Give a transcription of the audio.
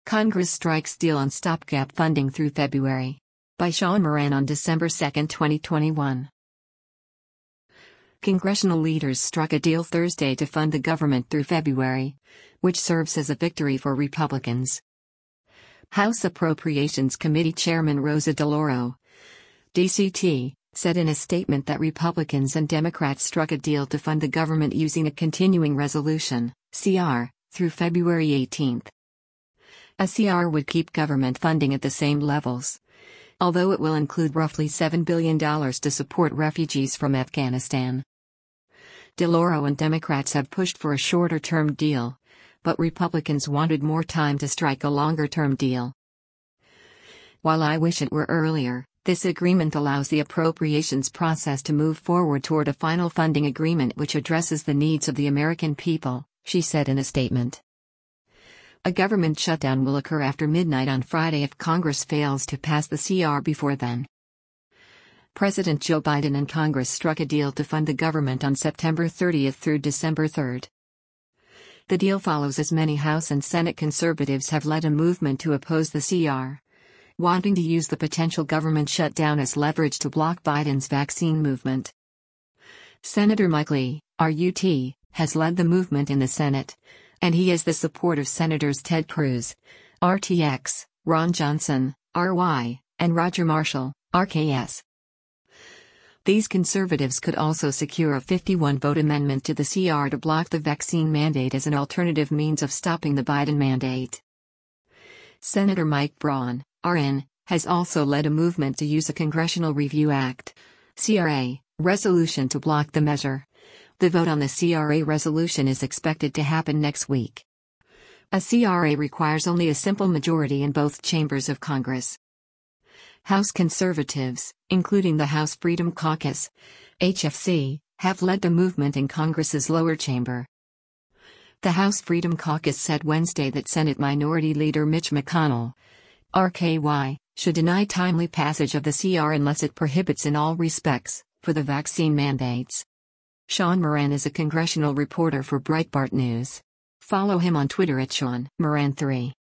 Congress strikes deal on stopgap funding through February. By Sean Moran on December 2, 2021. Congressional leaders struck a deal Thursday to fund the government through February, which serves as a victory for Republicans. House Appropriations Committee Chairman Rosa DeLauro, DCT, said in a statement that Republicans and Democrats struck a deal to fund the government using a continuing resolution, CR, through February 18. A CR would keep government funding at the same levels, although it will include roughly $7 billion to support refugees from Afghanistan. DeLauro and Democrats have pushed for a shorter-term deal, but Republicans wanted more time to strike a longer-term deal. While I wish it were earlier, this agreement allows the appropriations process to move forward toward a final funding agreement which addresses the needs of the American people, she said in a statement. A government shutdown will occur after midnight on Friday if Congress fails to pass the CR before then. President Joe Biden and Congress struck a deal to fund the government on September 30 through December 3. The deal follows as many House and Senate conservatives have led a movement to oppose the CR, wanting to use the potential government shutdown as leverage to block Biden's vaccine movement. Senator Mike Lee, RUT, has led the movement in the Senate, and he has the support of Senators Ted Cruz, RTX, Ron Johnson, RY, and Roger Marshall, RKS. These conservatives could also secure a 51-vote amendment to the CR to block the vaccine mandate as an alternative means of stopping the Biden mandate. Senator Mike Braun, RN, has also led a movement to use a Congressional Review Act, CRA, resolution to block the measure. The vote on the CRA resolution is expected to happen next week. A CRA requires only a simple majority in both chambers of Congress. House conservatives, including the House Freedom Caucus, HFC, have led the movement in Congress's lower chamber. The House Freedom Caucus said Wednesday that Senate Minority Leader Mitch McConnell, RKY, should deny timely passage of the CR unless it prohibits in all respects, for the vaccine mandates. Sean Moran is a congressional reporter for Breitbart News. Follow him on Twitter at Sean Moran 3.